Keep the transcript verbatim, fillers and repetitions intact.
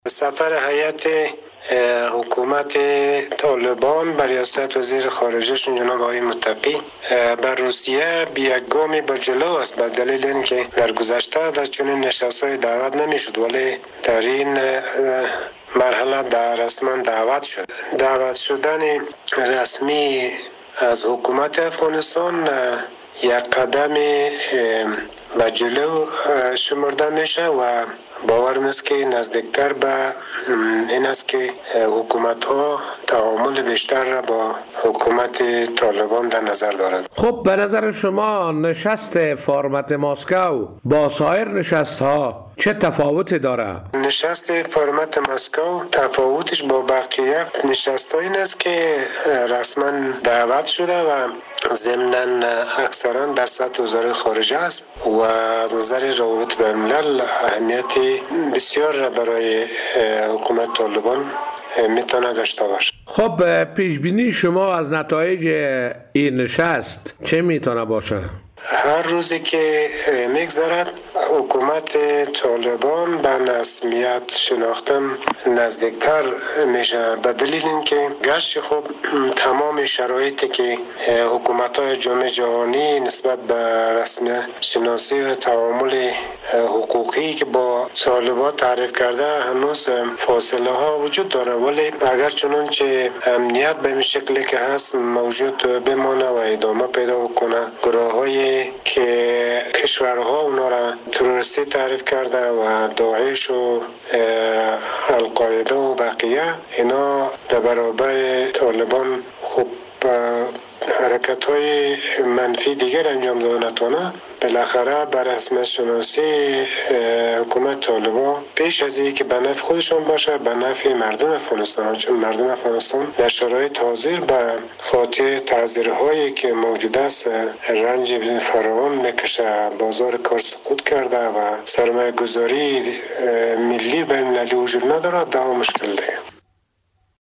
سفر هیئت حکومت طالبان بر ریاست وزیر خارجهشون جناب آقای متقی بر روسیه بی یک گامی بر جلو است، به دلیل اینکه در گذشته در چنین نشست‌های دعوت نمیشد، ولی در این مرحله در رسما دعوت شد. دعوت شدن رسمی از حکومت افغانستان یک قدم به جلو شمرده میشه و باور است که نزدیکتر به این است که حکومت ها تعامل بیشتر را با حکومت طالبان در نظر دارد. خب به نظر شما نشست فرمت مسکو با سایر نشست ها چه تفاوتی داره؟ نشست فرمت مسکو تفاوتش با بقیه نشست ها این است که رسما دعوت شده و ضمناً اکثرا در سطح وزارت خارجه است و از نظر روابط بین الملل اهمیت بسیار را برای حکومت طالبان میتونه داشته باشه. خب پیش بینی شما از نتایج این نشست چه میتونه باشه؟ هر روزی که میگذرد حکومت طالبان به رسمیت شناختن نزدیکتر میشه، به دلیل اینکه گرچه خب تمام شرایطی که حکومت های جامعه جهانی نسبت به رسمیت شناسی و تعامل حقوقی که با طالبان تعریف کرده هنوز فاصله ها وجود داره، ولی اگر چنانچه امنیت به این شکلی که هست موجود بمانه و ادامه پیدا کنه، گروه های که کشورها اونا را تروریستی تعریف کرده و داعش و القاعده و بقیه، اینا در برابر طالبان خب حرکت های منفی دیگر انجام داده نتونه. بالاخره بر رسمیت شناسی حکومت طالبان پیش از اینکه به نفع خودشون باشه به نفع مردم افغانستان، چون مردم افغانستان در شرایط حاضر به خاطر تعذیرهایی که موجود است رنج فراوان میکشه، بازار کار سقوط کرده و سرمایه گذاری ملی بین المللی وجود نداره، ده مشکل ده.